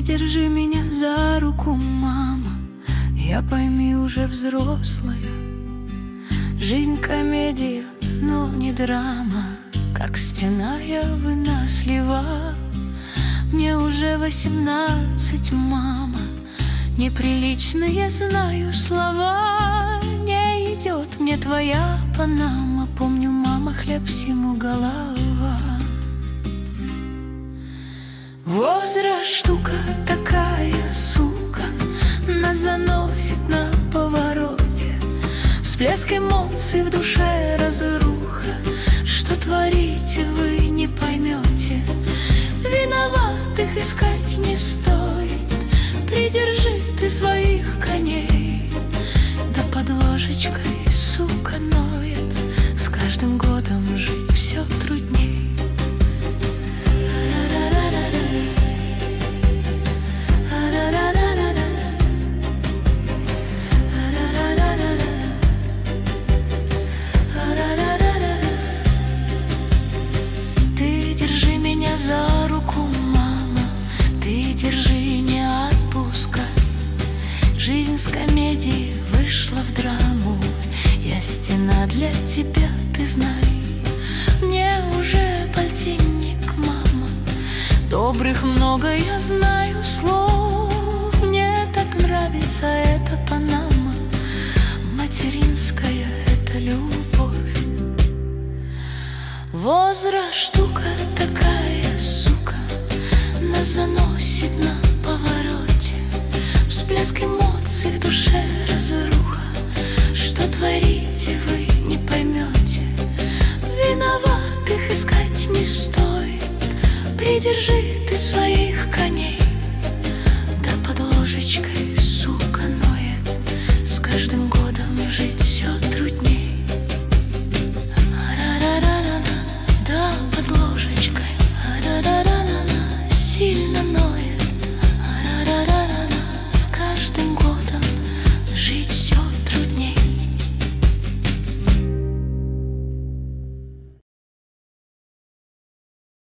держи меня за руку, мама, я, пойми, уже взрослая. Жизнь комедия, но не драма, как стена я вынослива. Мне уже 18, мама, неприличные знаю слова. Не идет мне твоя панама, помню, мама, хлеб всему голова. Возраст штука такая, сука, нас заносит на повороте. Всплеск эмоций в душе, разруха. Что творите, вы не поймете. Виноватых искать не стоит. Придержи ты своих коней. Да под ложечкой, сука, ноет. С каждым годом жить все трудней. За руку, мама, ты держи, не отпускай. Жизнь с комедии вышла в драму. Я стена для тебя, ты знай. Мне уже полтинник, мама, добрых много я знаю слов. Мне так нравится эта панама, материнская это любовь. Возраст штука такая, сука, нас заносит на повороте. Всплеск эмоций в душе, разруха. Что творите, вы не поймете. Виноватых искать не стоит. Придержи ты своих коней. Да под ложечкой, сука, ноет. С каждым